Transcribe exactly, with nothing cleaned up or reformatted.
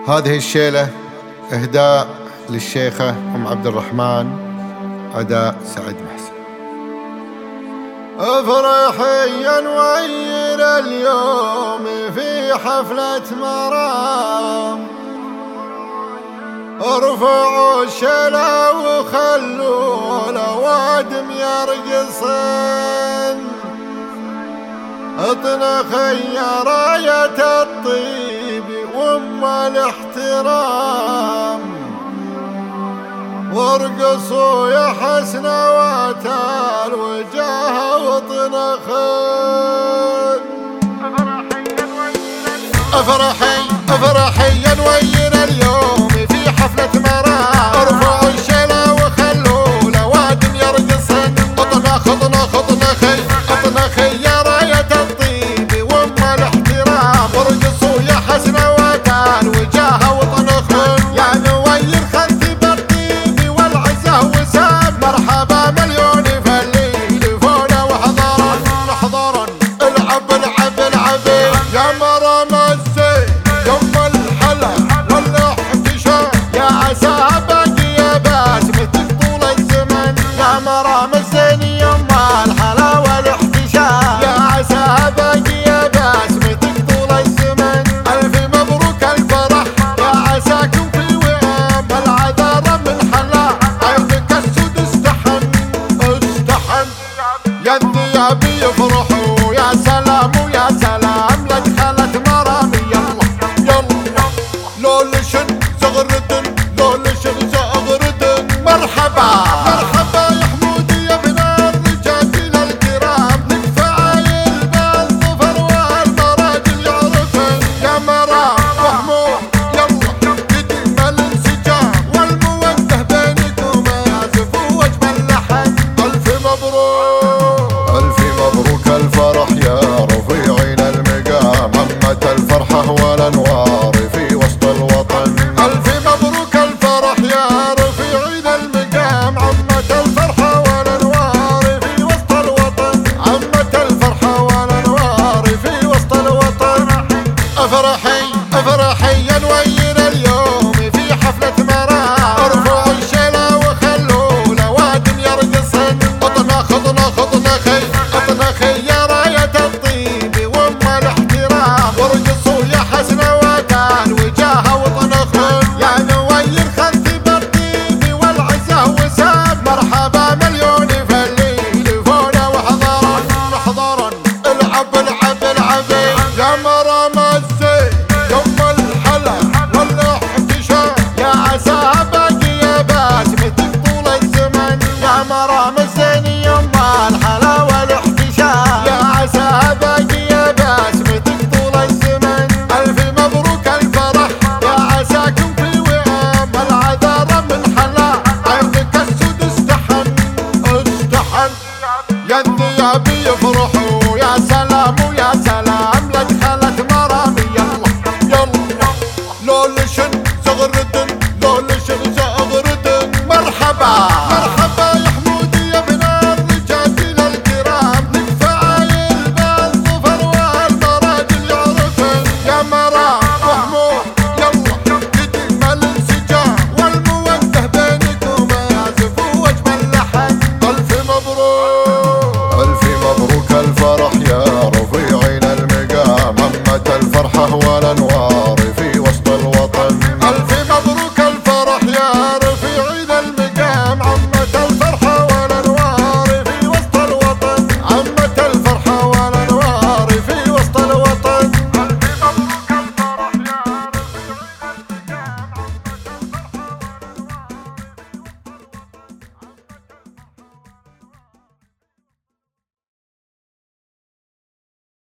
هذه الشيلة إهداء للشيخة أم عبد الرحمن، أداء سعد محسن. افرحي يا نوير اليوم في حفلة مرام، ارفعوا الشلا وخلوا الأوادم يرقصن، اطنخي يا راية الطيب وام الاحترام، وارقصوا يا حسنوات الوجاه واطنخن. افرحي افرحي يا نوير اليوم في حفلة مرام، ارفعوا الشلا وخلوا الأوادم يرقصن، اطنخ اطنخ اطنخي اطنخي يا راية الطيب وام الاحترام، وارقصوا يا حسنوات الوجاه واطنخن. يا نوير خلتي بالطيب والعزة وسام، مرحبا مليون فالليل فونا وحضرا حضرا، العب العب العب يا